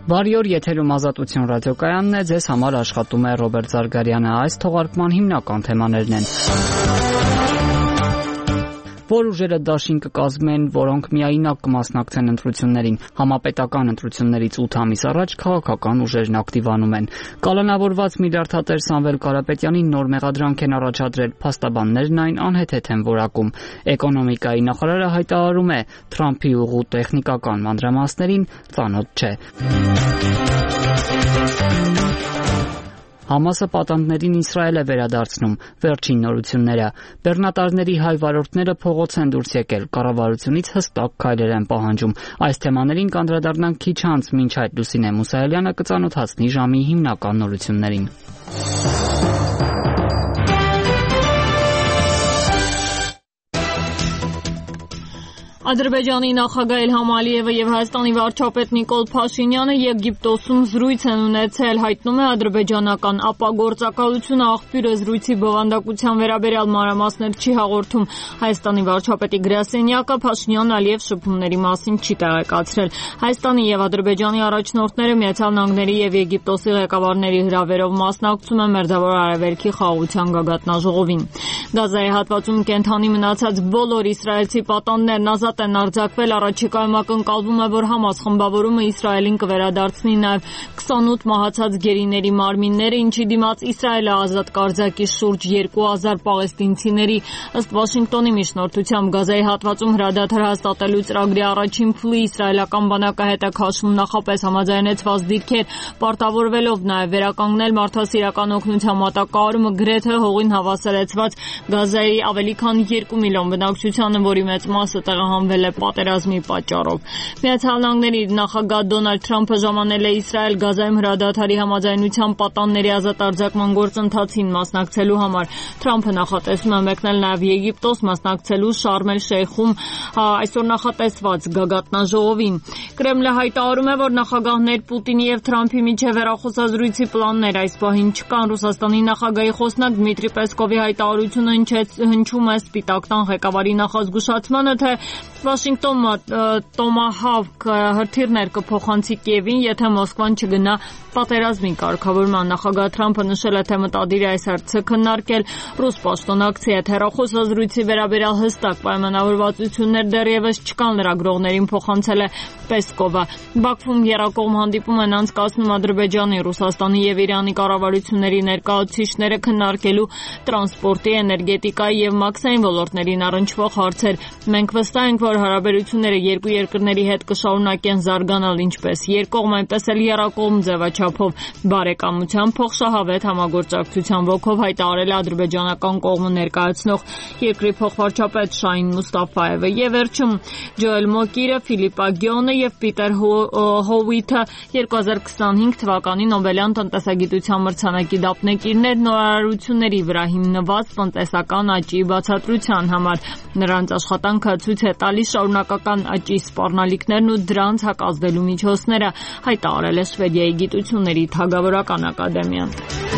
Բարի օր, եթերում Ազատություն ռադիոկայանն է, ձեզ համար աշխատում է Ռոբերտ Զարգարյանը։ Այս թողարկման հիմնական թեմաներն են. Որ ուժերը դաշին կկազմեն, որոնք միայնակ կմասնակցեն ընտրություններին։ Համապետական ընտրություններից 8 ամիս առաջ քաղաքական ուժերն ակտիվանում են։ Կալանավորված միլիարդատեր Սամվել Կարապետյանին նոր մեղադրանք են առաջադրել, փաստաբաններն այն անհեթեթ են որակում։ Էկոնոմիկայի նախարարը հայտարարում է, Թրամփի ուղու տեխնիկական մանրամասներին ծանոթ չէ։ Համասը պատանդներին Իսրայել է վերադարձնում, վերջին նորությունները։ Բեռնատարների հայ վարորդները փողոց են դուրս եկել, կառավարությունից հստակ քայլեր են պահանջում։ Այս թեմաներին կանդրադառնանք քիչ անց, մինչ այդ Լուսինե Մուսայելյանը կծանոթացնի ժամի հիմնական նորություններին։ Ադրբեջանի նախագահ Իլհամ Ալիևը եւ Հայաստանի վարչապետ Նիկոլ Փաշինյանը Եգիպտոսում զրույց են ունեցել, հայտնում է ադրբեջանական ապագործակալությունը աղբյուրը զրույցի բովանդակության վերաբերյալ մանրամասներ չի հաղորդում։ Հայաստանի վարչապետի գրասենյակը Փաշինյան-Ալիև շփումների մասին չի տեղեկացրել։ Հայաստանի եւ Ադրբեջանի առաջնորդները Միացյալ Նահանգների եւ Եգիպտոսի ղեկավարների հրավերով մասնակցում են Մերձավոր Արևելքի խաղաղության գագաթնաժողովին։ Գազայի հատվածում կենթանի մնացած բոլոր իսրայելցի պատանդներն ազատ են արձակվել, առաջիկայում ակնկալվում է, որ Համաս խմբավորումը Իսրայելին կվերադարձնի նաև 28 մահացած գերիների մարմինները, ինչի դիմաց Իսրայելը ազատ կարձակի շուրջ 2000 պաղեստինցիների։ Ըստ Վաշինգտոնի միջնորդությամբ Գազայի հատվածում հրադադար հաստատելու ծրագրի առաջին փուլի իսրայելական բանակը հետ է քաշում նախապես համաձայնեցված դիրքեր, պարտավորվելով նաև վերականգնել մարդասիրական օգնության մատակարարումը գրեթե հողին հավասարեցված Գազայի ավելի քան 2 միլիոն բնակչությանը, որի մեծ մասը տեղահանվել է պատերազմի պատճառով։ Միացյալ Նահանգների նախագահ Դոնալդ Թրամփը ժամանել է Իսրայել Գազայում հրադադարի համաձայնության պատանների ազատ արձակման գործընթացին մասնակցելու համար։ Թրամփը նախատեսում է մեկնել նաև Եգիպտոս մասնակցելու Շարմ էլ-Շեյխում այսօր նախատեսված գագաթնաժողովին։ Կրեմլը հայտարարում է, որ նախագահներ Պուտինի եւ Թրամփի միջև հեռախոսազրույցի պլաններ այս պահին չկան։ Ռուսաստանի նախագահի խոսնակ Դմիտրի Պեսկովի հայտարարությունը հնչում է Սպիտակ տան ղեկավարի նախազգուշացմանը, թե Վաշինգտոնը Տոմահավք հրթիռներ կփոխանցի Կիևին, եթե Մոսկվան չգնա պատերազմի կարգավորման։ Նախագահ Թրամփը նշել է, թե մտադիր է այս հարցը քննարկել։ Ռուս պաշտոնակցի հետ հեռախոսազրույցի վերաբերյալ հստակ պայմանավորվածություններ դեռևս չկան, լրագրողներին փոխանցել է Պեսկովը։ Բաքվում եռակողմ հանդիպում են անցկացնում Ադրբեջանի, Ռուսաստանի եւ Իրանի կառավարությունների ներկայացուցիչները քննարկելու տրանսպորտի, էներգետիկայի եւ մաքսային ոլորտներին առնչվող հարցեր։ Մենք վստահ ենք, որ հարաբերությունները երկու երկրների հետ կշարունակեն զարգանալ ինչպես երկկողմ, այնպես էլ եռակողմ ձևաչափով բարեկամության, փոխշահավետ համագործակցության ոգով, հայտարարել է ադրբեջանական կողմը ներկայացնող երկրի փոխվարչապետ Շահին Մուստաֆաևը։ Եվ վերջում Ջոել Մոկիրը, Ֆիլիպ Ագյոնը եւ Պիտեր Հովիթը 2025 թվականի Նոբելյան տնտեսագիտության մրցանակի դափնեկիրներ նորարարությունների վրա հիմնված տնտեսական աճի բացատրության համար։ Նրանց աշխատանքը ցույց է տալիս շարունակական աճի սպառնալիքներն ու դրանց հակազդելու միջոցները, հայտարարել է Շվեդիայի գիտությունների թագավորական ակադեմիան։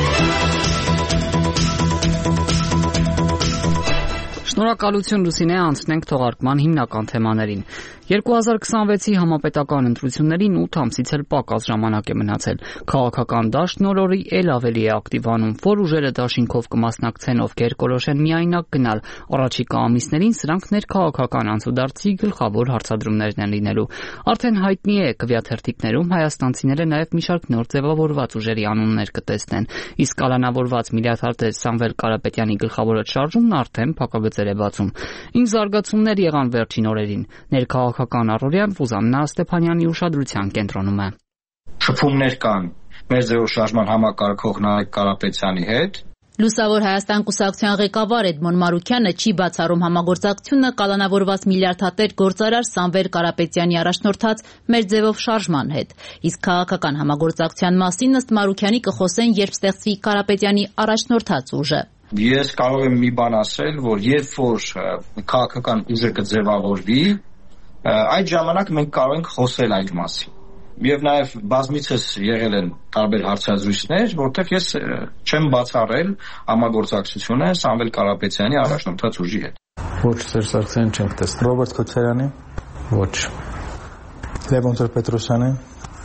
Շնորհակալություն Լուսինե, անցնենք թողարկման հիմնական թեմաներին։ 2026-ի համապետական ընտրություններին 8 ամսից էլ պակաս ժամանակ է մնացել։ Քաղաքական դաշտն օր-օրի էլ ավելի է ակտիվանում, որ ուժերը դաշինքով կմասնակցեն, ովքեր կորոշեն միայնակ գնալ։ Առաջիկա ամիսներին սրանք ներքաղաքական անցուդարձի գլխավոր հարցադրումներն են լինելու։ Արդեն հայտնի է, կվյաթերթիկներում հայաստանցիները նաև մի շարք նոր ձևավորված ուժերի անուններ կտեսնեն։ Իսկ կալանավորված միլիարդատեր Սամվել Կարապետյանի գլխավորած շարժումն արդեն փակագծեր է բացում։ Ինչ զարգացումներ եղան վերջին օրերին։ Ներքաղաքական առօրյան Ֆուզաննա Ստեփանյանի ուշադրության կենտրոնում է։ Շփումներ կան մեր ձևաշարժման համակարգող Նարեկ Կարապետյանի հետ։ Լուսավոր Հայաստան կուսակցության ղեկավար Էդմոն Մարուքյանը չի բացառում համագործակցությունը կալանավորված միլիարդատեր գործարար Սամվել Կարապետյանի առաջնորդած մեր ձևով շարժման հետ։ Իսկ քաղաքական համագործակցության մասին ըստ Մարուքյանի կխոսեն, երբ ստեղծվի Կարապետյանի առաջնորդած ուժը։ Ես կարող եմ մի բան ասել, որ երբ որ քաղաքական ուժը կձևավորվի, այդ ժամանակ մենք կարող ենք խոսել այդ մասին։ Եվ նաև բազմիցս եղել են տարբեր հարցազրույցներ, որտեղ ես չեմ բացառել համագործակցությունը Սամվել Կարապետյանի առաջնորդած ուժի հետ։ Ոչ, Սերժ Սարգսյանին չենք տեսնում։ Ռոբերտ Քոչարյանի։ Ոչ։ Լևոն Տեր-Պետրոսյանի։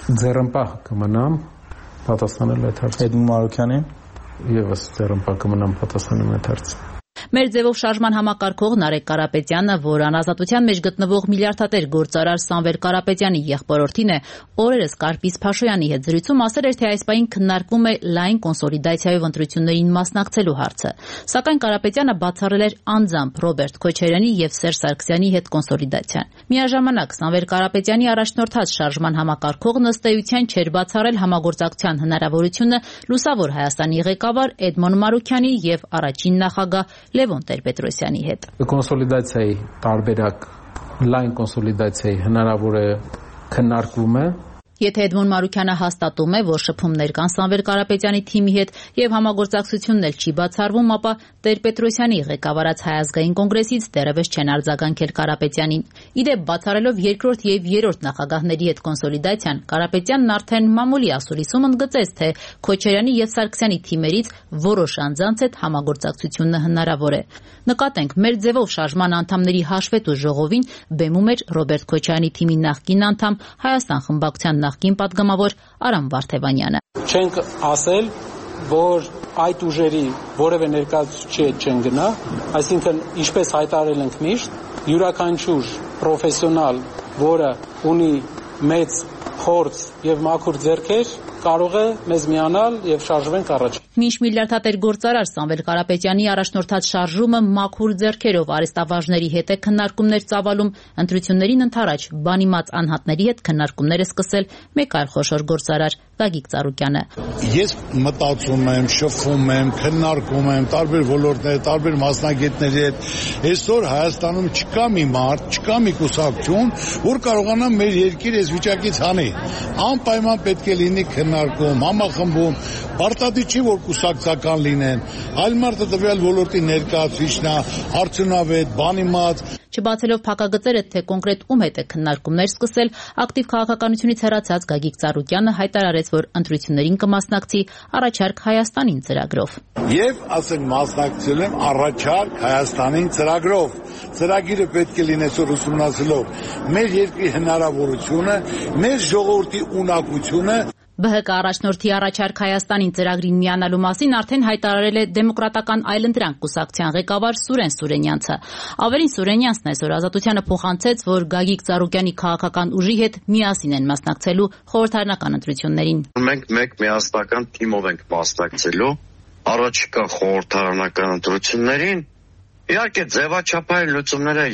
Ձեռնպահ կմնամ պատասխանել այդ հարցը։ Էդմոն Մարուքյանին Եվս ձեռնպահ կմնամ պատասխանեմ այդ հարցը։ Մեր ձևով շարժման համակարգող Նարեկ Կարապետյանը, որ անազատության մեջ գտնվող միլիարդատեր գործարար Սամվել Կարապետյանի եղբորորդին է, օրերս Կարպիս Փաշոյանի հետ զրույցում ասել էր, թե այս պահին քննարկվում է լայն կոնսոլիդացիայով ընտրություններին մասնակցելու հարցը։ Սակայն Կարապետյանը բացառել էր անձամբ Ռոբերտ Քոչարյանի եւ Սերժ Սարգսյանի հետ կոնսոլիդացիան։ Միաժամանակ Սամվել Կարապետյանի առաջնորդած շարժման համակարգողն ըստ էության չէր բացառել համագործակցության հնարավորությունը Լուսավոր Հայաստանի ղեկավար Էդմոն Մարուքյանի եւ առաջին նախագահ Լևոն Տեր-Պետրոսյանի հետ։ Կոնսոլիդացիայի տարբերակ, լայն կոնսոլիդացիայի հնարավոր է քննարկվում է։ Եթե Էդմոն Մարուքյանը հաստատում է, որ շփումներ կան Սամվել Կարապետյանի թիմի հետ եւ համագործակցությունն էլ չի բացառվում, ապա Տեր-Պետրոսյանի ղեկավարած Հայ ազգային կոնգրեսից դեռևս չեն արձագանքել Կարապետյանին։ Իդեպ բացառելով երկրորդ եւ երրորդ նախագահների հետ կոնսոլիդացիան, Կարապետյանն արդեն մամուլի ասուլիսում ընդգծեց, թե Քոչարյանի եւ Սարգսյանի թիմերից որոշ անձանց հետ համագործակցությունը հնարավոր է։ Նկատենք, մեր ձևով շարժման անդամների հաշվետու ժողովին բեմում էր Ռոբերտ Քոչարյանի թիմի նախկին անդամ Հայաստան խմբակցության նախկին պատգամավոր Արամ Վարդևանյանը։ Չենք ասել, որ այդ ուժերի որևէ ներկայացուցիչի հետ չեն գնա, այսինքն ինչպես հայտարարել ենք միշտ, յուրաքանչյուր պրոֆեսիոնալ, որը ունի մեծ փորձ եւ մաքուր ձեռքեր, կարող է մեզ միանալ եւ շարժվենք առաջ։ Մինչ միլիարդատեր գործարար Սամվել Կարապետյանի առաջնորդած շարժումը մաքուր ձեռքերով արեստավարժների հետ է քննարկումներ ծավալում, ընտրություններին ընդառաջ բանիմաց անհատների հետ քննարկումներ է սկսել մեկ այլ խոշոր գործարար Գագիկ Ծառուկյանը։ Ես մտածում եմ, շփվում եմ, քննարկում եմ տարբեր ոլորտներ, տարբեր մասնագետների հետ։ Այսօր Հայաստանում չկա մի մարդ, չկա մի կուսակցություն, որ կարողանա մեր երկիրը այս վիճակից հանի։ Անպայման պետք է լինի քննարկում, համախմբում, պարտադիր չի որ կուսակցական լինեն, այլ մարդը տվյալ ոլորտի ներկայացուցիչն է, արդյունավետ, բանիմաց։ Չբացելով փակագծերը, թե կոնկրետ ում հետ է քննարկումներ սկսել, ակտիվ քաղաքականությունից հեռացած Գագիկ Ծառուկյանը հայտարարեց, որ ընտրություններին կմասնակցի առաջարկ Հայաստանին ծրագրով։ Եվ ասենք մասնակցել եմ առաջարկ Հայաստանին ծրագրով։ Ծրագիրը պետք է լինի այսօր ուսումնասիրելով մեր երկրի հնարավորությունը, մեր ժողովրդի ունակությունը։ ԲՀԿ առաջնորդի առաջարկ Հայաստանին ծրագրին միանալու մասին արդեն հայտարարել է Դեմոկրատական այլընտրանք կուսակցության ղեկավար Սուրեն Սուրենյանցը։ Ավելին Սուրենյանցն այսօր Ազատությանը փոխանցեց, որ Գագիկ Ծառուկյանի քաղաքական ուժի հետ միասին են մասնակցելու խորհրդարանական ընտրություններին։ Մենք մեկ միասնական թիմով ենք մասնակցելու առաջիկա խորհրդարանական ընտրություններին։ Իհարկե ձևաչափային լուծումները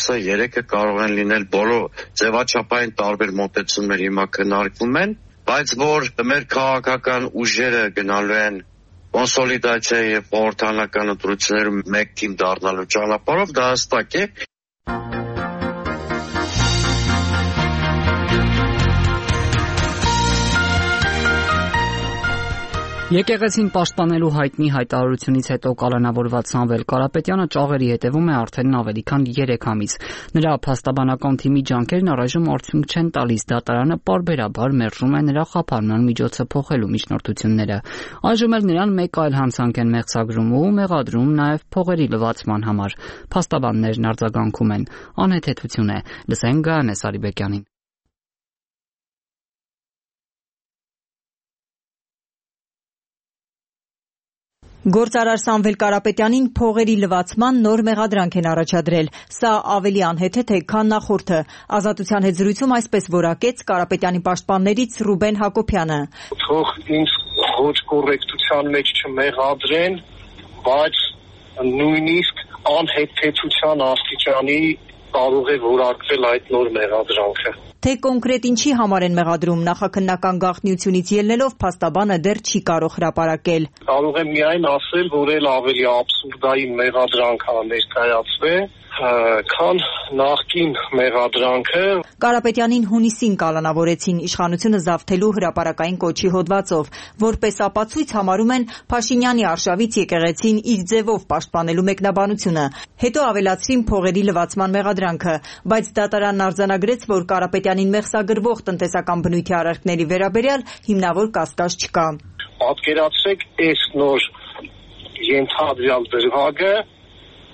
2-3 կարող են լինել, բոլոր ձևաչափային տարբեր մոտեցումներ հիմա քննարկվում են, բայց որ մեր քաղաքական ուժերը գնալու են կոնսոլիդացիայի եւ խորհրդարանական ընտրություններում մեկ թիմ դառնալու ճանապարհով, դա հստակ է։ Եկեղեցին պաշտպանելու հայտնի հայտարարությունից հետո կալանավորված Սամվել Կարապետյանը ճաղերի հետևում է արդեն ավելի քան 3 ամիս։ Նրա փաստաբանական թիմի ջանքերն առայժմ արդյունք չեն տալիս, դատարանը պարբերաբար մերժում է նրա խափանման միջոցը փոխելու միջնորդությունները։ Այժմ էլ նրան մեկ այլ հանցանք են մեղսագրում ու մեղադրում նաև փողերի լվացման համար։ Փաստաբաններն արձագանքում են։ Անհեթեթություն է։ Լսենք Գայանե Սարիբեկյանին։ Գործարար Սամվել Կարապետյանին փողերի լվացման նոր մեղադրանք են առաջադրել։ Սա ավելի անհեթեթ է, քան նախորդը։ Ազատության հետ զրույցում այսպես որակեց Կարապետյանի պաշտպաններից Ռուբեն Հակոբյանը։ Թող ինձ ոչ կոռեկտության մեջ չմեղադրեն, բայց նույնիսկ անհեթեթության աստիճանի կարող է որակվել այդ նոր մեղադրանքը։ Թե կոնկրետ ինչի համար են մեղադրում, նախաքննական գաղտնիությունից ելնելով փաստաբանը դեռ չի կարող հրապարակել։ Կարող եմ միայն ասել, որ էլ ավելի աբսուրդային մեղադրանք է ներկայացվել, քան նախկին մեղադրանքը։ Կարապետյանին հունիսին կալանավորեցին իշխանությունը զավթելու հրապարակային կոչի հոդվածով, որպես ապացույց համարում են Փաշինյանի արշավից եկեղեցին իր ձևով պաշտպանելու մեկնաբանությունը։ Հետո ավելացրին փողերի լվացման մեղադրանքը, բայց դատարանն արձանագրեց, որ Կարապետյանին մեղսագրվող տնտեսական բնույթի արարքների վերաբերյալ հիմնավոր կասկած չկա։ Պատկերացրեք, այս նոր ենթադրյալ դրվագը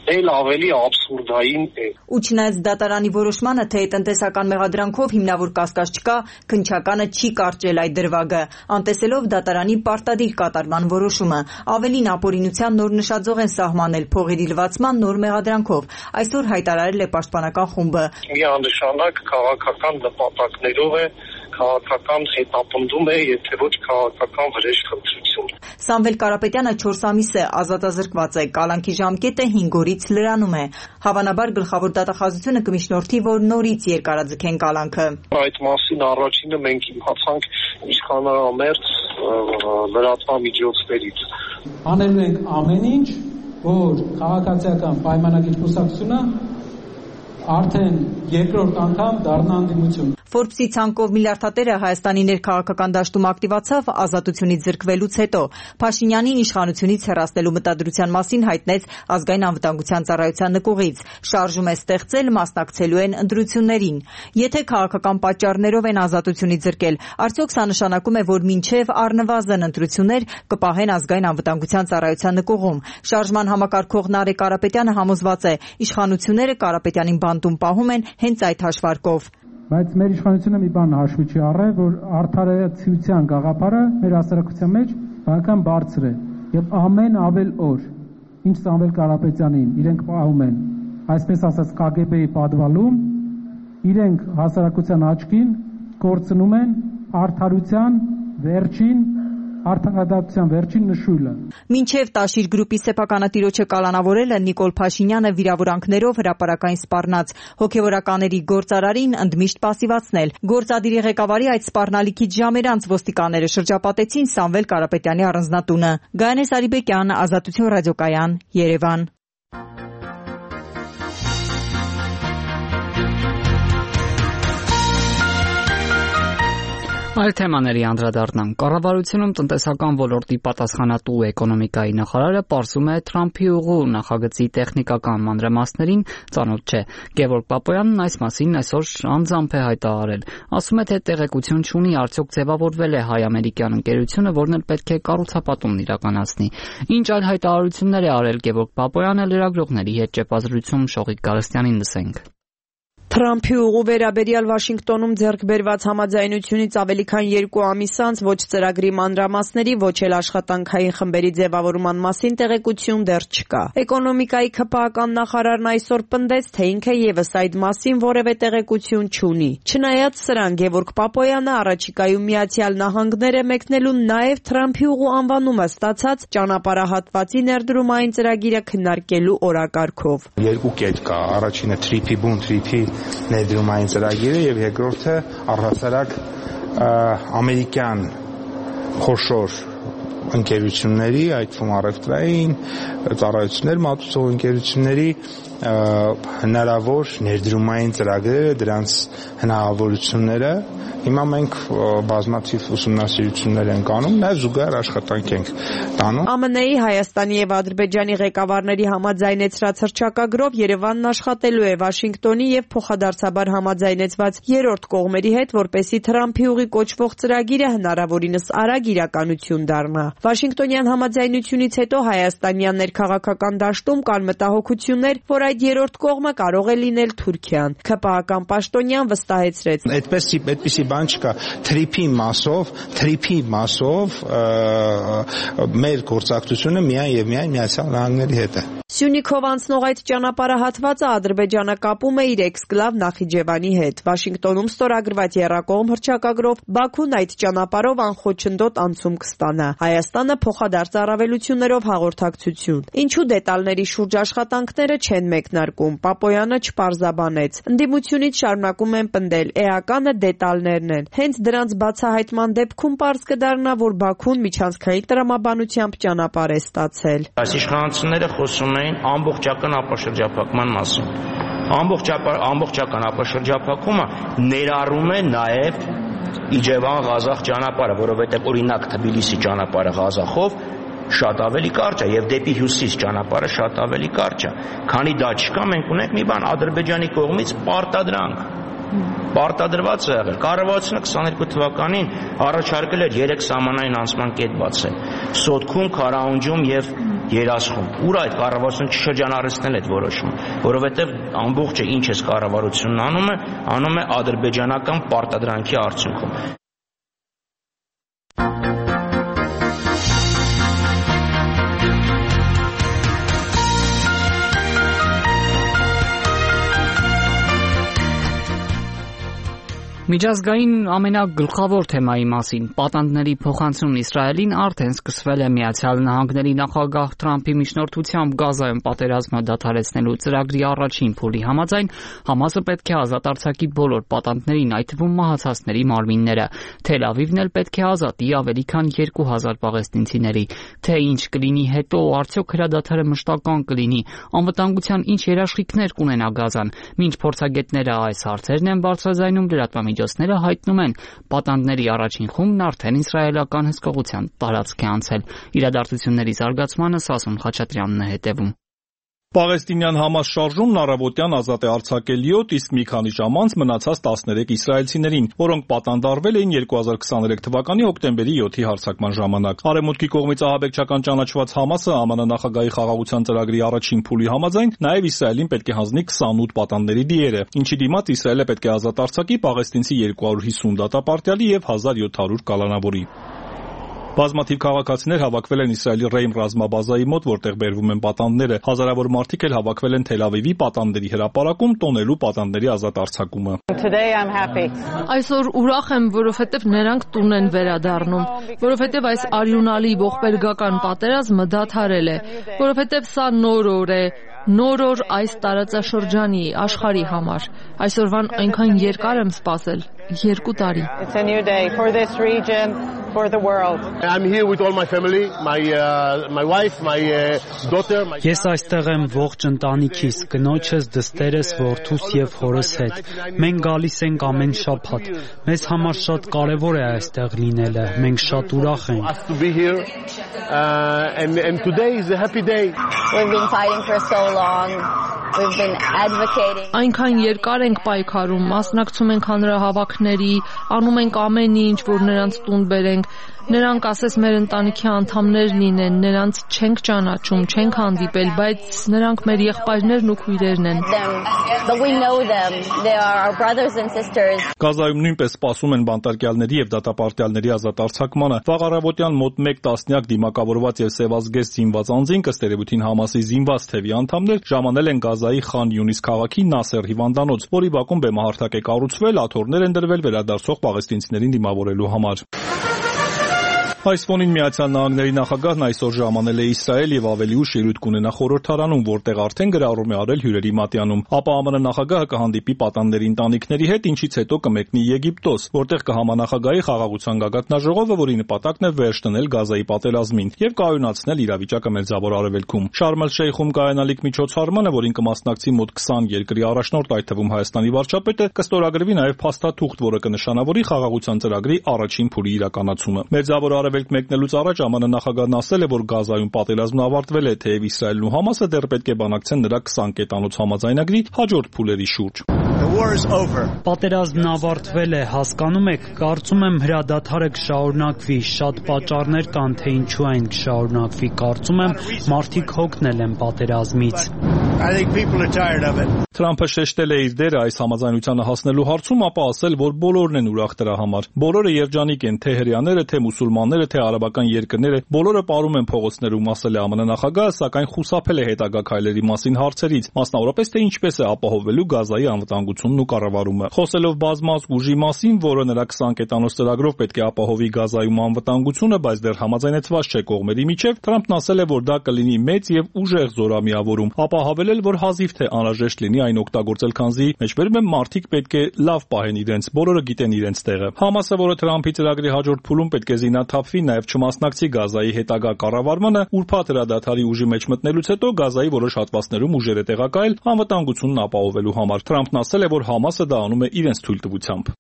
էլ ավելի աբսուրդային է։ Ու չնայած դատարանի որոշմանը, թե տնտեսական մեղադրանքով հիմնավոր կասկած չկա, քննչականը չի կարճել այդ դրվագը, անտեսելով դատարանի պարտադիր կատարման որոշումը։ Ավելին, ապօրինության նոր նշաձող են սահմանել փողերի լվացման նոր մեղադրանքով։ Այսօր հայտարարել է պաշտպանական խումբը։ Միանշանակ քաղաքական նպատակներով է, քաղաքական հետապնդում է, եթե ոչ քաղաքական վրեժխնդրություն։ Սամվել Կարապետյանը 4 ամիս է ազատազրկված է, կալանքի ժամկետը 5 օրից լրանում է։ Հավանաբար գլխավոր դատախազությունը կմիջնորդի, որ նորից երկարաձգեն կալանքը։ Այդ մասին առաջինը մենք իմացանք իշխանամերձ լրատվամիջոցներից։ Անելու ենք ամեն ինչ, որ քաղաքացիական պայմանագիր կուսակցությունը արդեն երկրորդ անգամ դառնա անդիմություն։ Forbes-ի ցանկով միլիարդատերը Հայաստանի ներքաղաքական դաշտում ակտիվացավ ազատությունից զրկվելուց հետո։ Փաշինյանին իշխանությունից հեռացնելու մտադրության մասին հայտնեց Ազգային անվտանգության ծառայության նկուղից։ Շարժում է ստեղծել, մասնակցելու են ընտրություններին։ Եթե քաղաքական պատճառներով են ազատությունից զրկել, արդյոք սա նշանակում է, որ մինչև առնվազն ընտրություններ կպահեն Ազգային անվտանգության ծառայության նկուղում։ Շարժման համակարգող Նարեկ Կարապետյանը համոզված է, իշխանությունները Կարապետյանին բանտում պահում են հենց այդ հաշվարկով։ Բայց մեր իշխանությունը մի բան հաշվի չի առել, որ արդարացիության գաղափարը մեր հասարակության մեջ բավական բարձր է եւ ամեն ավել օր, ինչ Սամվել Կարապետյանին իրենք պահում են, այսպես ասած KGB-ի պատվալում, իրենք հասարակության աչքին կորցնում են արդարության վերջին նշույլը։ Մինչև Տաշիր գրուպի սեփականատիրոջը կալանավորելը Նիկոլ Փաշինյանը վիրավորանքներով հրապարակային սպառնաց հոգևորականների գործարարին ընդմիշտ պասիվացնել։ Գործադիրի ղեկավարի այդ սպառնալիքից ժամեր անց ոստիկանները շրջապատեցին Սամվել Կարապետյանի առանձնատունը։ Գայանե Սարիբեկյան, Ազատություն ռադիոկայան, Երևան։ Այլ թեմաների անդրադառնանք։ Կառավարությունում տնտեսական ոլորտի պատասխանատու էկոնոմիկայի նախարարը պարզում է Թրամփի ուղու նախագծի տեխնիկական մանրամասներին ծանոթ չէ։ Գևորգ Պապոյանն այս մասին այսօր անձամբ է հայտարարել։ Ասում է, թե տեղեկություն չունի արդյոք ձևավորվել է հայ-ամերիկյան ընկերությունը, որն էլ պետք է կառուցապատումն իրականացնի։ Ինչ այլ հայտարարություններ է արել Գևորգ Պապոյանը, լրագրողների հետ ճեպազրույցում Շողիկ Գալստյանին լսենք։ Թրամփի ուղու վերաբերյալ Վաշինգտոնում ձեռք բերված համաձայնությունից ավելի քան 2 ամիս անց ոչ ծրագրի մանրամասների, ոչ էլ աշխատանքային խմբերի ձևավորման մասին տեղեկություն դեռ չկա։ Էկոնոմիկայի ՔՓԱ նախարարն այսօր պնդեց, թե ինքը եւս այդ մասին որևէ տեղեկություն չունի։ Չնայած սրան, Գևորգ Պապոյանը առաջիկայում Միացյալ Նահանգներ է մեկնելու նաև Թրամփի ուղու անվանումը ստացած ճանապարհահատվածի ներդրումային ծրագիրը քննարկելու օրակարգով։ Երկու կետ կա, առաջինը Թրիփի ներդրումային ծրագիրը եւ երկրորդը առհասարակ ամերիկյան խոշոր ընկերությունների, այդ թվում առևտրային ծառայություններ մատուցող ընկերությունների հնարավոր ներդրումային ծրագրերը, դրանց հնարավորությունները հիմա մենք բազմաթիվ ուսումնասիրություններ ենք անում, նաև զուգահեռ աշխատանք ենք տանում։ ԱՄՆ-ի, Հայաստանի եւ Ադրբեջանի ղեկավարների համաձայնեցրած հռչակագրով Երևանն աշխատելու է Վաշինգտոնի եւ փոխադարձաբար համաձայնեցված երրորդ կողմերի հետ, որպեսզի Թրամփի ուղի կոչվող ծրագիրը հնարավորինս արագ իրականություն դառնա։ Վաշինգտոնյան համաձայնությունից հետո հայաստանյան ներքաղաքական դաշտում կան մտահոգություններ, որ այդ երրորդ կողմը կարող է լինել Թուրքիան։ ՔՊԱ պաշտոնյան վստահեցրեց. Այդպիսի բան չկա, թրիփի մասով մեր գործակցությունը միայն եւ միայն Միացյալ Նահանգների հետ է։ Սյունիքով անցնող այդ ճանապարհահատվածը Ադրբեջանը կապում է իր էքսկլավ Նախիջևանի հետ։ Վաշինգտոնում ստորագրված եռակողմ հռչակագրով Բաքուն այդ ճանապարհով անխոչնդոտ անցում կստանա։ Հայաստանը փոխադարձ առավելություններով հաղորդակցություն։ Ինչու դետալների շուրջ աշխատանքները չեն մեկնարկում, Պապոյանը չպարզաբանեց։ Ընդդիմությունից շարունակում են պնդել, էականը դետալներն են։ Հենց դրանց բացահայտման դեպքում պարզ կդառնա, որ Բաքուն միջանցքային տրամաբանությամբ ճանապարհ է ստացել։ Այս իշխանությունները խոսում էին ամբողջական ապաշրջափակման մասին։ Ամբողջական ապաշրջափակումը ներառում է նաև Իջևան-Ղազախ ճանապարհը, որովհետև օրինակ Թբիլիսի ճանապարհը Ղազախով շատ ավելի կարճ է եւ դեպի հյուսիս ճանապարհը շատ ավելի կարճ է։ Քանի դա չկա, մենք ունենք մի բան Ադրբեջանի կողմից պարտադրված է եղել։ Կառավարությունը 22 թվականին առաջարկել էր 3 սահմանային անցման կետ բացել։ Սոտքում, Քարաունջում եւ երաշխում։ Ուր այդ կառավարությունը չշրջանառեցնել այդ որոշումը, որովհետև ամբողջը ինչ էս կառավարությունն անում է ադրբեջանական պարտադրանքի արդյունքում։ Միջազգային ամենագլխավոր թեմայի մասին պատանդների փոխանցումն Իսրայելին արդեն սկսվել է Միացյալ Նահանգների նախագահ Թրամփի միջնորդությամբ Գազայում պատերազմը դադարեցնելու ծրագրի առաջին փուլի համաձայն Համասը պետք է ազատ արձակի բոլոր պատանդներին, այդ թվում մահացածների մարմինները։ Թել Ավիվն էլ պետք է ազատի ավելի քան 2000 պաղեստինցիների։ Թե ինչ կլինի հետո, արդյոք հրադադարը մշտական կլինի, անվտանգության ինչ երաշխիքներ կունենա Գազան։ Մինչ փորձագետները այս հարցերն են բարձրաձայնում, լրատվամիջոցները հայտնում են, պատանդների առաջին խումբն արդեն իսրայելական հսկողության տարածք է անցել։ Իրադարձությունների զարգացմանը Սասուն Խաչատրյանն է հետևում։ Պաղեստինյան Համաս շարժումն առավոտյան ազատ է արձակել 7, իսկ մի քանի ժամ անց մնացած 13 իսրայելցիներին, որոնք պատանդարվել էին 2023 թվականի հոկտեմբերի 7-ի հարձակման ժամանակ։ Արևմուտքի կողմից ահաբեկչական ճանաչված Համասը ԱՄՆ նախագահի խաղաղության ծրագրի առաջին փուլի համաձայն նաև Իսրայելին պետք է հանձնի 28 պատանդների դիերը, ինչի դիմաց Իսրայելը պետք է ազատ արձակի պաղեստինցի 250 դատապարտյալի եւ 1700 կալանավորի։ Բազմաթիվ քաղաքացիներ հավաքվել են Իսրայելի Ռեյմ ռազմաբազայի մոտ, որտեղ բերվում են պատանդները։ Հազարավոր մարդիկ էլ հավաքվել են Թել Ավիվի պատանդների հրապարակում տոնելու պատանդների ազատ արձակումը։ Այսօր ուրախ եմ, որովհետև նրանք տուն են վերադառնում, որովհետև այս արյունալի ողբերգական պատերազմը դադարել է, որովհետև սա նոր օր է, նոր օր այս տարածաշրջանի, աշխարհի համար։ Այսօրվան այնքան երկար եմ սպասել, 2 տարի։ Ես այստեղ եմ ողջ ընտանիքիս, կնոջս, դստերս, որդուս եւ հորս հետ։ Մենք գալիս ենք ամեն շաբաթ։ Մեզ համար շատ կարեւոր է այստեղ լինելը։ Մենք շատ ուրախ ենք։ Այնքան երկար ենք պայքարում, մասնակցում ենք հանրահավաքների, անում ենք ամեն ինչ, որ նրանց տուն բերենք։ Նրանք ասես մեր ընտանիքի անդամներ լինեն, նրանց չենք ճանաչում, չենք հանդիպել, բայց նրանք մեր եղբայրներն ու քույրերն են։ Գազայում նույնպես սպասում են բանտարկյալների եւ դատապարտյալների ազատ արձակմանը։ Վաղ առավոտյան մոտ 1 տասնյակ դիմակավորված եւ սևազգեստ զինված անձինք, ըստ երևույթին Համասի զինված թևի անդամներ, ժամանել են Գազայի Խան Յունիս քաղաքի Նասեր հիվանդանոց, որի բակում բեմահարթակ է կառուցվել, աթոռներ են դրվել վերադարձող պաղեստինցիներին դիմավորելու համար։ Այս ֆոնին Միացյալ Նահանգների նախագահն այսօր ժամանել է Իսրայել եւ ավելի ուշ ելույթ կունենա խորհրդարանում, որտեղ արդեն գրառում է արել հյուրերի մատյանում։ Ապա ԱՄՆ նախագահը կհանդիպի պատանդների ընտանիքների հետ, ինչից հետո կմեկնի Եգիպտոս, որտեղ կհամանախագահի խաղաղության գագաթնաժողովը, որի նպատակն է վերջ դնել Գազայի պատերազմին եւ կայունացնել իրավիճակը Մերձավոր Արևելքում։ Շարմ էլ-Շեյխում կայանալիք միջոցառմանը, որին կմասնակցի մոտ 20 երկրի առաջնորդ, այդ թվում Հայաստանի վարչապետը, կստորագրվի նաեւ փաստաթուղթ, որը կնշանավորի խաղաղության ծրագրի առաջին փուլի իրականացումը։ Մերձավոր Արևելք մեկնելուց առաջ ԱՄՆ նախագահն ասել է, որ Գազայում պատերազմն ավարտվել է, թեև Իսրայելն ու Համասը դեռ պետք է բանակցեն նրա 20 կետանոց համաձայնագրի հաջորդ փուլերի շուրջ։ Պատերազմն ավարտվել է, հասկանում եք, կարծում եմ հրադադարը կշարունակվի, շատ պատճառներ կան, թե ինչու այն կշարունակվի, կարծում եմ մարդիկ հոգնել են պատերազմից։ Թրամփը շեշտել է իր դերը այս համաձայնությանը հասնելու հարցում, ապա ասել, որ բոլորն են ուրախ դրա համար։ Բոլորը երջանիկ են, թե հրեաները, թե մուսուլմանները, թե արաբական երկրները, բոլորը պարում են փողոցներում, ասել է ԱՄՆ նախագահը, սակայն խուսափել է հետագա քայլերի մասին հարցերից, մասնավորապես թե ինչպես է ապահովելու Գազայի անվտանգությունն ու կառավարումը։ Խոսելով բազմազգ ուժի մասին, որը նրա 20 կետանոց ծրագրով պետք է ապահովի Գազայում անվտանգությունը, բայց դեռ համաձայնեցված չէ կողմերի միջև, Թրամփն ասել է, որ դա կլինի մեծ եւ ուժեղ զորամիավորում, ապա հավելել, որ հազիվ թե անհրաժեշտ լինի այն օգտագործել, քանզի մեջբերում են մարդիկ պետք է լավ պահեն իրենց, բոլորը գիտեն իրենց տեղը։ Համասը, որը Թրամփի ծրագրի հաջորդ փուլում պետք է զինաթափվի, նաև չմասնակցի Գազայի հետագա կառավարմանը, ուրբաթ հրադադարի ուժի մեջ մտնելուց հետո Գազայի որոշ հատվածներում ուժեր է տեղակայել անվտանգությունն ապահովելու համար։ Թրամփն ասել է, որ Համասը դա անում է իրենց թույլտվությամբ։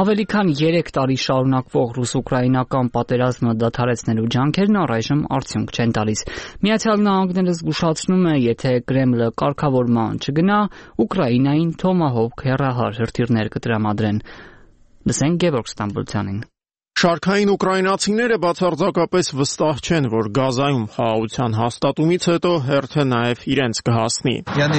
Ավելի քան 3 տարի շարունակվող ռուս-ուկրաինական պատերազմը դադարեցնելու ջանքերն առայժմ արդյունք չեն տալիս։ Միացյալ Նահանգները զգուշացնում է, եթե Կրեմլը կարգավորման չգնա, Ուկրաինային Թոմահոկ հեռահար հրթիռներ կտրամադրեն։ Լսենք Գևորգ Ստամբուլցյանին։ Շարքային ուկրաինացիները բացարձակապես վստահ չեն, որ Գազայում խաղաղության հաստատումից հետո հերթը նաև իրենց կհասնի։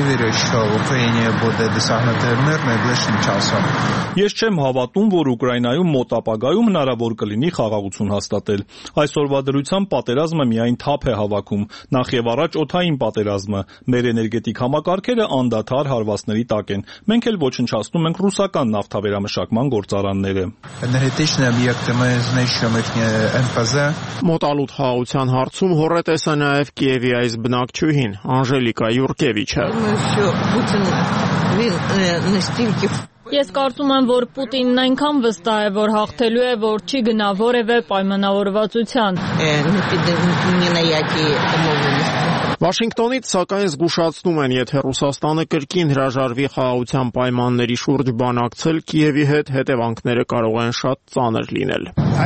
Ես չեմ հավատում, որ Ուկրաինայում մոտ ապագայում հնարավոր կլինի խաղաղություն հաստատել։ Այսօրվա դրությամբ պատերազմը միայն թափ է հավաքում, նախ եւ առաջ օդային պատերազմը։ Մեր էներգետիկ համակարգերը անդադար հարվածների տակ են։ Մենք էլ ոչնչացնում ենք ռուսական նավթավերամշակման գործարանները։ Մոտալուտ խաղաղության հարցում հոռետես է նաև Կիևի այս բնակչուհին Անժելիկա Յուրկևիչը։ Ես կարծում եմ, որ Պուտինն այնքան վստահ է, որ հաղթելու է, որ չի գնա որևէ պայմանավորվածության։ Վաշինգտոնից սակայն զգուշացնում են, եթե Ռուսաստանը կրկին հրաժարվի խաղաղության պայմանների շուրջ բանակցել Կիևի հետ, հետևանքները կարող են շատ ծանր լինել։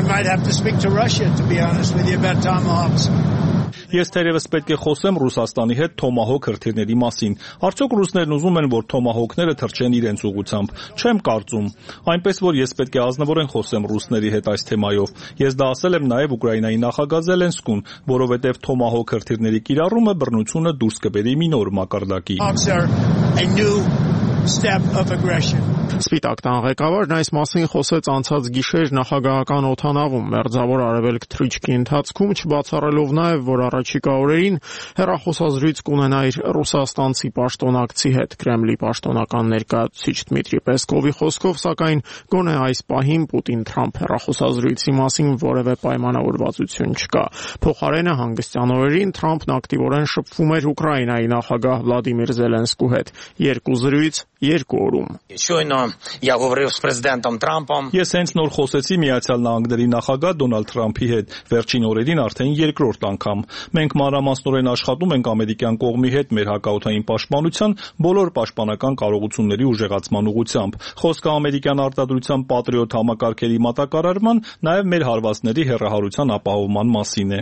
Ես թերևս պետք է խոսեմ Ռուսաստանի հետ Թոմահոկ հրթիռների մասին։ Արդյոք ռուսներն ուզում են, որ Թոմահոկները թռչեն իրենց ուղղությամբ։ Չեմ կարծում։ Այնպես որ ես պետք է ազնվորեն խոսեմ ռուսների հետ այս թեմայով։ Ես դա ասել եմ նաև Ուկրաինայի նախագահ Զելենսկուն, որովհետև Թոմահոկ հրթիռների կիրառումը բռնությունը դուրս կբերի մի նոր մակարդակի։ Սպիտակ տան ղեկավարն այս մասին խոսեց անցած գիշեր նախագահական օդանավում մերձավոր արևելք թռիչքի ընթացքում, չբացառելով նաև, որ առաջիկա օրերին հեռախոսազրույց կունենա իր ռուսաստանցի պաշտոնակցի հետ։ Կրեմլի պաշտոնական ներկայացուցիչ Դմիտրի Պեսկովի խոսքով, սակայն գոնե այս պահին Պուտին-Թրամփ հեռախոսազրույցի մասին որևէ պայմանավորվածություն չկա։ Փոխարենը հանգստյան օրերին Թրամփն ակտիվորեն շփվում էր Ուկրաինայի նախագահ Վլադիմիր Զելենսկու հետ։ Երկու զրույց, երկու օրում։ Ես հենց նոր խոսեցի Միացյալ Նահանգների նախագահ Դոնալդ Թրամփի հետ, վերջին օրերին արդեն երկրորդ անգամ։ Մենք մանրամասնորեն աշխատում ենք ամերիկյան կողմի հետ մեր հակաօդային պաշտպանության բոլոր պաշտպանական կարողությունների ուժեղացման ուղղությամբ։ Խոսքը ամերիկյան արտադրության Patriot համակարգերի մատակարարման, նաև մեր հարվածների հեռահարության ապահովման մասին է։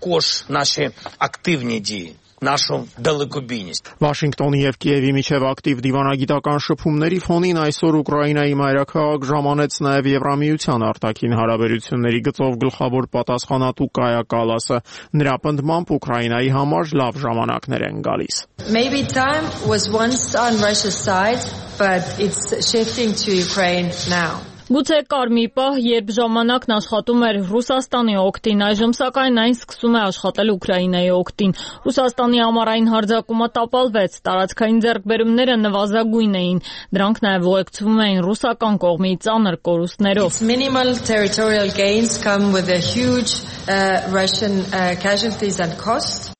Վաշինգտոնի և Կիևի միջև ակտիվ դիվանագիտական շփումների ֆոնին այսօր Ուկրաինայի մայրաքաղաք ժամանեց նաև Եվրամիության արտաքին հարաբերությունների գծով գլխավոր պատասխանատու Կայա Կալասը։ Նրա պնդմամբ Ուկրաինայի համար լավ ժամանակներ են գալիս։ Maybe time was once on Russia's side, but it's shifting to Ukraine now. Գուցե կար մի պահ, երբ ժամանակն աշխատում էր Ռուսաստանի օգտին, այժմ սակայն այն սկսում է աշխատել Ուկրաինայի օգտին։ Ռուսաստանի ամառային հարձակումը տապալվեց, տարածքային ձեռքբերումները նվազագույն էին, դրանք նաև ուղեկցվում էին ռուսական կողմի ծանր կորուստներով։ Minimal territorial gains come with a huge Russian casualties and cost.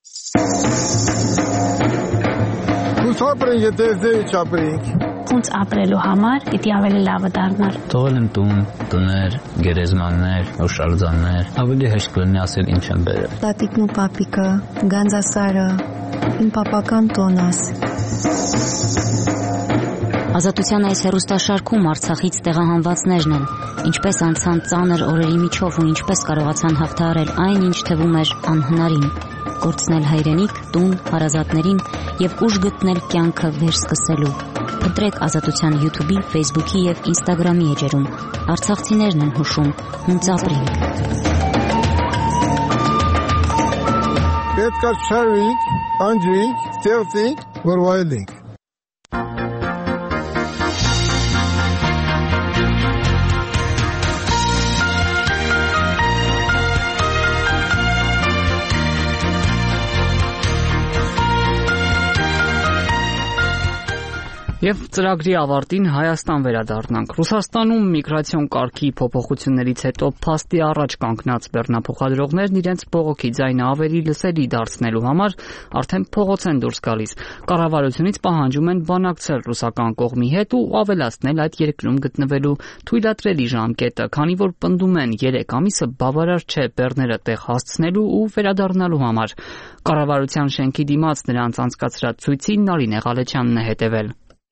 Ոնց ապրելու համար պիտի ավելի լավը դառնար։ Թողել եմ տուն, տներ, գերեզմաններ, հուշարձաններ, ավելի հեշտ կլինի ասել ինչ եմ բերել։ Տատիկն ու պապիկը, Գանձասարը, իմ պապական տոնս։ Ազատության այս հեռուստաշարքում Արցախից տեղահանվածներն են, ինչպես անցան ծանր օրերի միջով ու ինչպես կարողացան հաղթահարել այն, ինչ թվում էր անհնարին, կորցնել հայրենիք, տուն, հարազատներին եւ ուժ գտնել կյանքը վերսկսելու։ Փնտրեք Ազատության YouTube-ի, Facebook-ի եւ Instagram-ի էջերում։ Արցախցիներն են հուշում, հունց ապրենք։ Պետք է շարվենք, անջրենք, ստեղծենք, որ վայելենք։ Եվ ծրագրի ավարտին Հայաստան վերադառնանք։ Ռուսաստանում միգրացիոն կարգի փոփոխություններից հետո փաստի առաջ կանգնած բեռնափոխադրողներն իրենց բողոքի ձայնը ավելի լսելի դարձնելու համար արդեն փողոց են դուրս գալիս։ Կառավարությունից պահանջում են բանակցել ռուսական կողմի հետ ու ավելացնել այդ երկրում գտնվելու թույլատրելի ժամկետը, քանի որ պնդում են 3 ամիսը բավարար չէ բեռները տեղ հասցնելու ու վերադառնալու համար։ Կառավարության շենքի դիմաց նրանց անցկացրած ցույցին Նարինե Ղալեչյանն է հետևել։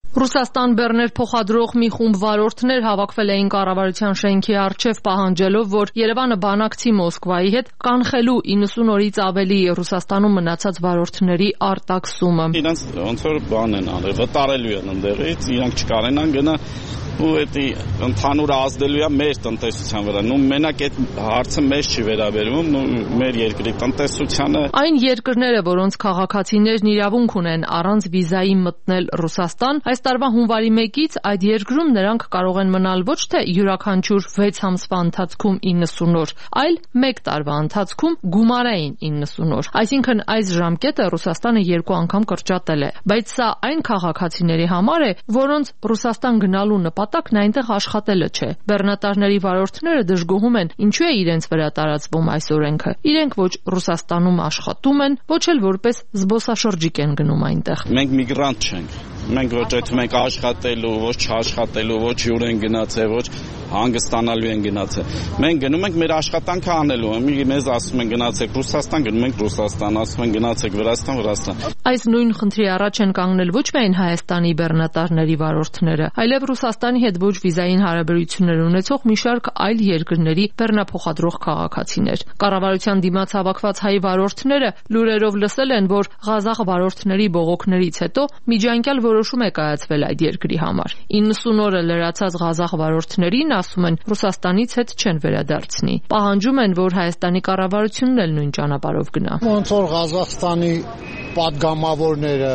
Ռուսաստան բեռներ փոխադրող մի խումբ վարորդներ հավաքվել էին կառավարության շենքի առջև պահանջելով, որ Երևանը բանակցի Մոսկվայի հետ կանխելու 90 օրից ավելի Ռուսաստանում մնացած վարորդների արտաքսումը։ Իրանց ոնց որ բան են արել, վտարելու են ընդեղից, իրանք չկարենան գնա ու էդի ընդհանուր ազդելու է մեր տնտեսության վրա։ Նու մենակ այդ հարցը մեզ չի վերաբերվում, մեր երկրի տնտեսությանը։ Այն երկրները, որոնց քաղաքացիներն իրավունք ունեն առանց վիզայի մտնել Ռուսաստան, այս տարվա հունվարի 1-ից այդ երկրում նրանք կարող են մնալ ոչ թե յուրաքանչյուր 6 ամսվա ընթացքում 90 օր, այլ 1 տարվա ընթացքում գումարային 90 օր։ Այսինքն այս ժամկետը Ռուսաստանը 2 անգամ կրճատել է, բայց սա այն քաղաքացիների համար է, որոնց Ռուսաստան գնալու նպատակն այնտեղ աշխատելը չէ։ Բեռնատարների վարորդները դժգոհում են, ինչու է իրենց վրա տարածվում այս օրենքը։ Իրենք ոչ Ռուսաստանում աշխատում են, ոչ էլ որպես զբոսաշրջիկ են գնում այնտեղ։ Մենք միգրանտ չենք։ Մենք ոչ այդ մենք աշխատելու, ոչ չաշխատելու, ոչ հյուր են գնացել, ոչ հանգստանալու են գնացել։ Մենք գնում ենք մեր աշխատանքը անելու։ Մեզ ասում են գնացեք Ռուսաստան, գնում ենք Ռուսաստան, ասում են գնացեք Վրաստան։ Այս նույն խնդրի առաջ են կանգնել ոչ միայն Հայաստանի բեռնատարների վարորդները, այլև Ռուսաստանի հետ ոչ վիզային հարաբերություններ ունեցող մի շարք այլ երկրների բեռնափոխադրող քաղաքացիներ։ Կառավարության դիմաց հավաքված հայ վարորդները լուրերով լսել են, որ Ղազախ վարորդների բողոքներից հետո միջանկյալ որոշում է կայացվել այդ երկրի համար։ 90 օրը լրացած Ղազախ վարորդներին, ասում են, Ռուսաստանից հետ չեն վերադարձնի։ Պահանջում են, որ Հայաստանի կառավարությունն էլ նույն ճանապարհով գնա։ Ոնց որ Ղազախստանի պատգամավորները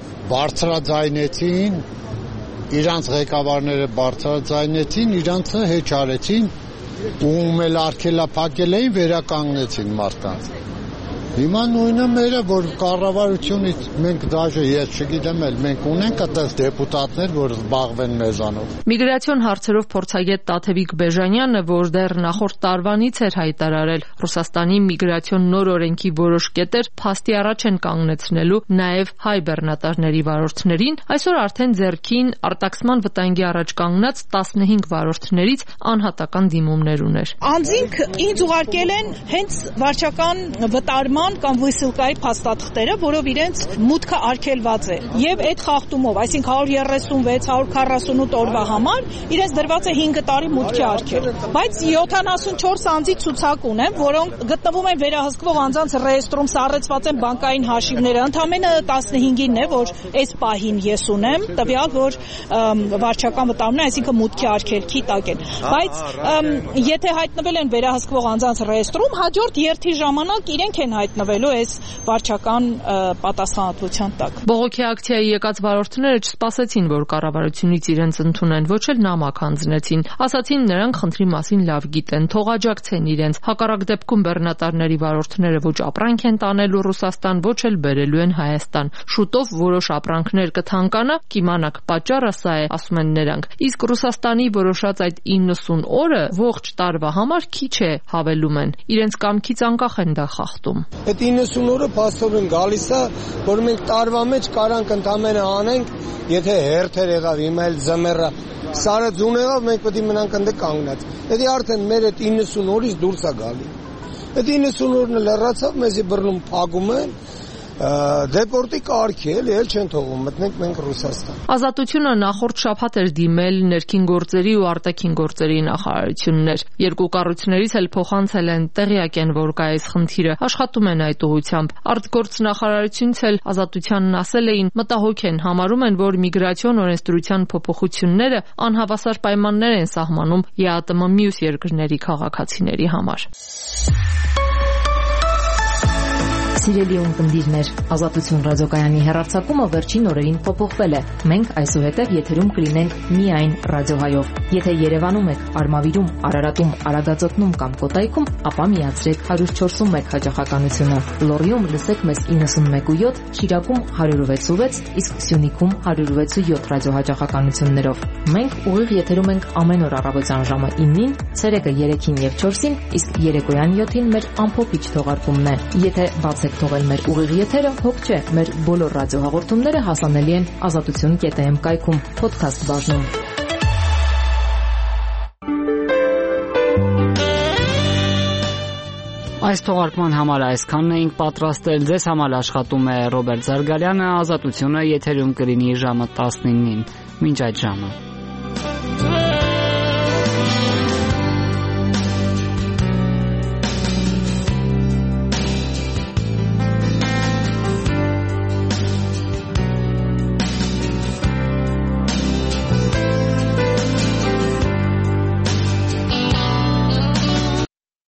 բարձրաձայնեցին, իրանց ղեկավարները բարձրաձայնեցին, իրանցը հեչ արեցին, ում էլ արգելափակել էին, վերականգնեցին մարդկանց։ Հիմա նույնը մերը, որ կառավարությունից մենք դաժե ես չգիտեմ էլ, մենք ունենք այդպես դեպուտատներ, որ զբաղվեն մեզանով։ Միգրացիոն հարցերով փորձագետ Տաթևիկ Բեժանյանը, որ դեռ նախորդ տարվանից էր հայտարարել Ռուսաստանի միգրացիոն նոր օրենքի որոշ կետեր փաստի առաջ են կանգնեցնելու նաև հայ բեռնատարների վարորդներին, այսօր արդեն ձեռքին արտաքսման վտանգի առաջ կանգնած 15 վարորդներից անհատական դիմումներ ուներ։ Անձինք ինձ ուղարկել են հենց վարչական վտարման կամ վիսլկայի փաստաթղթերը, որով իրենց մուտքը արգելված է։ Եվ այդ խախտումով, այսինքն 136-148 օրվա համար իրենց դրված է 5 տարի մուտքի արգել։ Բայց 74 անձի ցուցակ ունեմ, որոնք գտնվում են վերահսկվող անձանց ռեեստրում, սառեցված են բանկային հաշիվները։ Ընդամենը 15-ին է, որ այս պահին ես ունեմ, տվյալ, որ վարչական վտարումն է, այսինքն մուտքի արգելքի տակ են։ Բայց եթե հայտնվել են վերահսկվող անձանց ռեեստրում, հաջորդ երթի ժամանակ իրենք են հայտնվելու այս վարչական պատասխանատվության տակ։ Բողոքի ակցիայի եկած վարորդները չսպասեցին, որ կառավարությունից իրենց ընդունեն, ոչ էլ նամակ հանձնեցին։ Ասացին, նրանք խնդրի մասին լավ գիտեն, թող աջակցեն իրենց։ Հակառակ դեպքում բեռնատարների վարորդները ոչ ապրանք են տանելու Ռուսաստան, ոչ էլ բերելու են Հայաստան։ Շուտով որոշ ապրանքներ կթանկանա, կիմանաք, պատճառը սա է, ասում են նրանք։ Իսկ Ռուսաստանի որոշած այդ 90 օրը ողջ տարվա համար քիչ է, հավելում են։ Իրենց կամքից անկախ են դա խախտում։ Այդ 90 օրը փաստորեն գալիս է, որ մենք տարվա մեջ կարանք ընդամենը անենք, եթե հերթեր եղավ, հիմա էլ զմերը սարը ձուն եղավ, մենք պետք է մնանք ընդ կանգնած։ Դա արդեն մեր այդ 90 օրից դուրս է գալի։ Այդ 90 օրն լրացավ, մեզի բռնում փակում են, դեպորտի կարգի էլ չեն թողում, մտնենք մենք Ռուսաստան։ Ազատությունը նախորդ շաբաթ էր դիմել ներքին գործերի ու արտաքին գործերի նախարարություններ։ Երկու կառույցներից էլ փոխանցել են, տեղյակ են, որ կա այս խնդիրը, աշխատում են այդ ուղղությամբ։ Արտգործնախարարությունից էլ ազատությանն ասել էին, մտահոգ են, համարում են, որ միգրացիոն օրենսդրության փոփոխությունները անհավասար պայմաններ են սահմանում ԵԱՏՄ մյուս երկրների քաղաքացիների համար։ Սիրելի ունկնդիրներ, Ազատություն ռադիոկայանի հեռարձակումը վերջին օրերին փոփոխվել է։ Մենք այսուհետև եթերում կլինենք միայն ռադիոհայով։ Եթե Երևանում եք, Արմավիրում, Արարատում, Արագածոտնում կամ Կոտայքում, ապա միացրեք 104.1 հաճախականությունը։ Լոռիում լսեք մեզ 91.7, Շիրակում 106.6, իսկ Սյունիքում 106.7 ռադիոհաճախականություններով։ Մենք ուղիղ եթերում ենք ամեն օր առավոտյան ժամը 9-ին, ցերեկը 3-ին եւ 4-ին, իսկ երեկոյան 7-ին մեր ամփոփիչ թողարկումն է։ Եթե բաց թողել մեր ուղիղ եթերը, հոգ չէ, մեր բոլոր ռադիոհաղորդումները հասանելի են azatutun.am կայքում, podcast բաժնում։ Այս թողարկման համար այսքանն էինք պատրաստել։ Ձեզ համար աշխատում է Ռոբերտ Զարգարյանը, Ազատությունը եթերում կլինի ժամը 19-ին։ Մինչ այդ ժամը